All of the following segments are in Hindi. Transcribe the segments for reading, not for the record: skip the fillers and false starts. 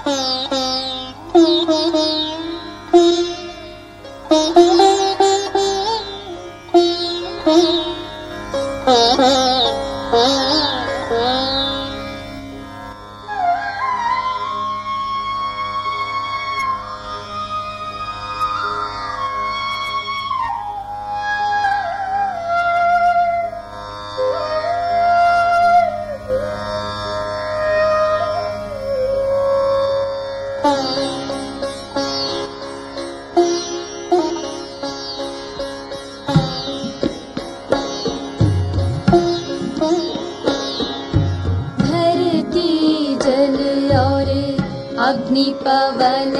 अग्नि पवन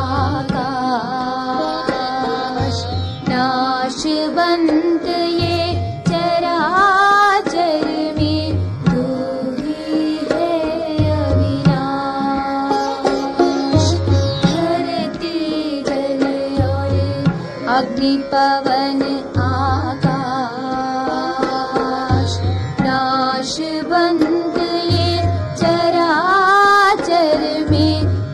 आकाश नाशवंत ये चराचर में तू ही है अविनाश। धरती जल और अग्नि पवन आकाश नाशवंत ये चराचर में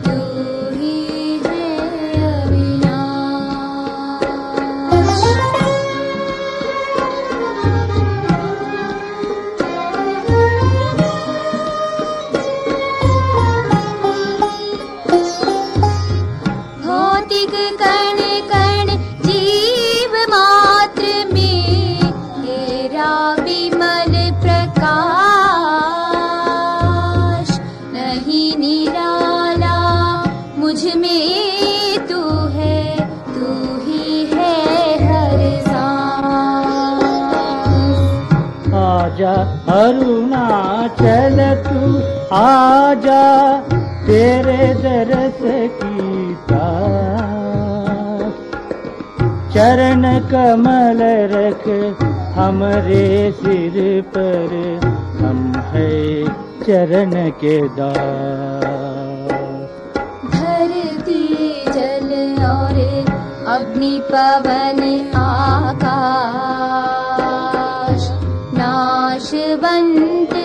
अरुणाचल तू आजा, तेरे दरस की प्यास। चरण कमल रख हमरे सिर पर, हम है चरण के दास। धरती जल और अग्नि पवन आकाश नाशवंत